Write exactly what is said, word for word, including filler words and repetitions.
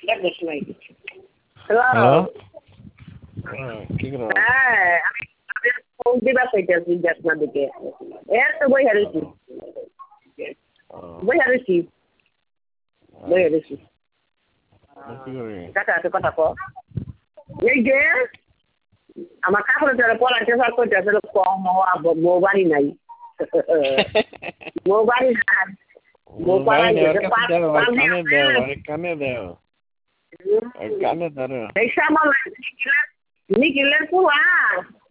Hello কি করো? হ্যাঁ আমি ফোন দিবা কইতাছি দেখনা দিকে এর তো বই হারিয়েছি বই হারিয়েছি বই হারিয়েছি কি করে? কাকা তো কথা কো এই যে আমার কাপড় যারা পলাইতে সব কইতাছে কম বউ বাড়ি নাই বউ বাড়ি নাই বউ ভাই পালাইছে কানে দেও কানে দেও কানে ধরো এই সামাল নিখিলের নিখিলের পুয়া